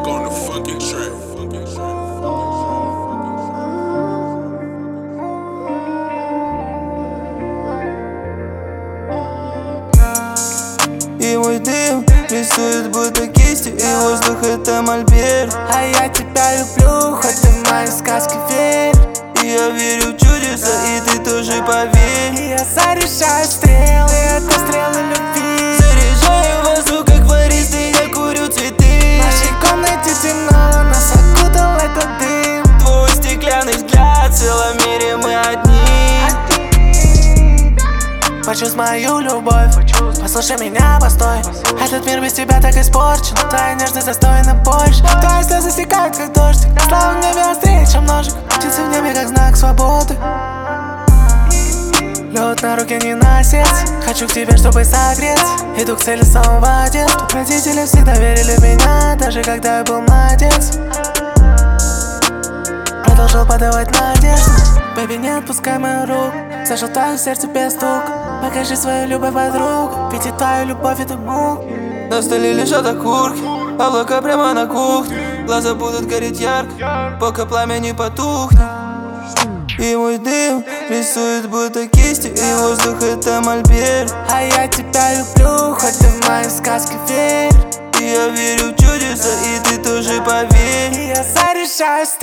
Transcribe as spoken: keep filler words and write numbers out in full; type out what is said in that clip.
Back on the fucking track. И мой дым рисует будто кисти, и воздух это мольберт. А я тебя люблю, хоть ты в мои сказки верь. И я верю в чудеса, и ты тоже поверь. И я заряжаю стрелы, это стрелы любви. Заряжаю воздух, как флорист, и я курю цветы. В нашей комнате темно, нас окутал этот дым. Твой стеклянный взгляд, в целом мире мы одни. Почувствуй мою любовь, послушай меня, постой. Этот мир без тебя так испорчен. Твоя нежность достойна больше. Твои слезы стекают, как дождь. Слава в небе острее, чем ножик. Птицы в небе, как знак свободы. Лед на руке не носить. Хочу к тебе, чтобы согреть. Иду к цели с самого детства. Родители всегда верили в меня, даже когда я был младенец. Продолжал подавать надежду. Бэби, не отпускай мою руку. Зажил твою сердце без стука. Покажи свою любовь подругу. Видеть твою любовь это мук. На столе лежат окурки, облака прямо на кухне. Глаза будут гореть ярко, пока пламя не потухнет. И мой дым рисует будто кисти, и воздух это мольберт. А я тебя люблю, хоть ты в мои сказки верь. И я верю в чудеса, и ты тоже поверь. И я заряжаюсь